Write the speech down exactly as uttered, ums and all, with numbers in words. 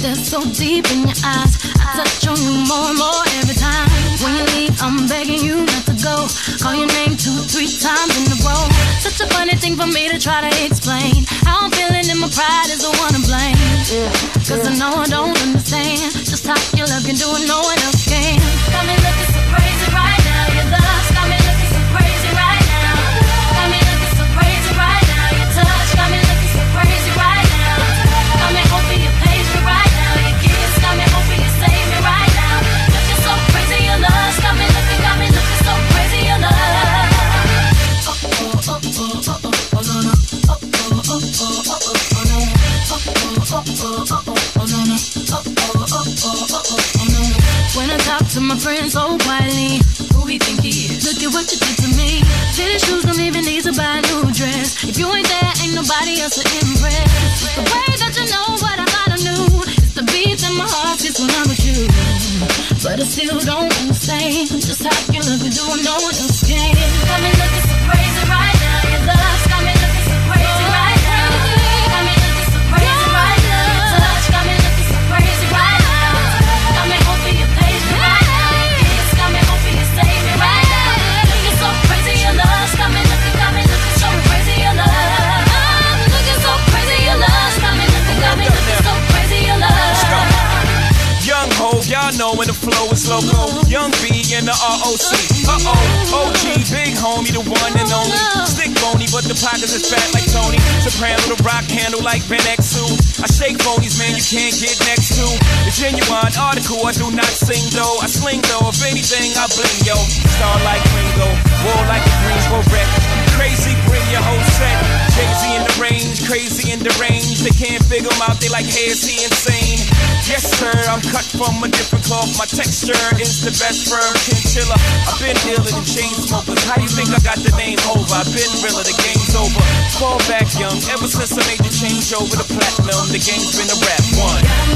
that's so deep in your eyes. I touch on you more and more every time. When you leave, I'm begging you not to go. Call your name two, three times in a row. Such a funny thing for me to try to explain. How I'm feeling and my pride is the one to blame. Cause I know I don't understand just how your love can do it, no one else can. Got me looking so crazy right now. Your love got me looking so crazy right now. Got me looking so crazy right now. Your touch got me looking so crazy right now. Got me hoping you page me right now. Your kiss got me hoping you save me right now. Looking so crazy, your love got me looking, got me looking so crazy, your love. Oh oh oh oh oh oh oh no no. Oh oh oh oh oh oh oh no. Oh oh oh oh oh oh no no. Oh oh oh oh oh oh no no. When I talk to my friends so quietly, who he think he is? Look at what you did to me. Fitted shoes don't even need to buy a new dress. If you ain't there, ain't nobody else to impress. It's the way that you know what I thought I knew. It's the beat that my heart gets when I'm with you. But I still don't understand just how you look and do what no one else can. Got me looking so crazy right now. Your love's got me looking so crazy right now. Got me looking so crazy right now. Your touch got me looking so crazy right now. Got me hoping you page me right now. Your kiss got me hoping you save me right now. Looking so crazy, your love's got me looking, got me looking so crazy, your love. Looking so crazy, your love's got me looking, got me looking so crazy, your love. Young ho, y'all know when the flow is loco. Young B and the R O C. Uh-oh, O G, big homie, the one and only. Stick bony, but the pockets is fat like Tony. Soprano, the rock handle like Ben X two. I shake phonies, man, you can't get next to. The genuine article, I do not sing though. I sling though, if anything, I bling yo. Star like Ringo, war like a Greensboro wreck. Crazy, bring your whole set. Jay-Z in the range, crazy in the range. They can't figure him out, they like, hey, is he insane? Yes, sir, I'm cut from a different cloth. My texture is the best firm chinchilla. I've been dealing in chain smokers. How you think I got the name over? I've been realer, the game's over. Fall back young, ever since I made the change over to platinum, the game's been a rap one.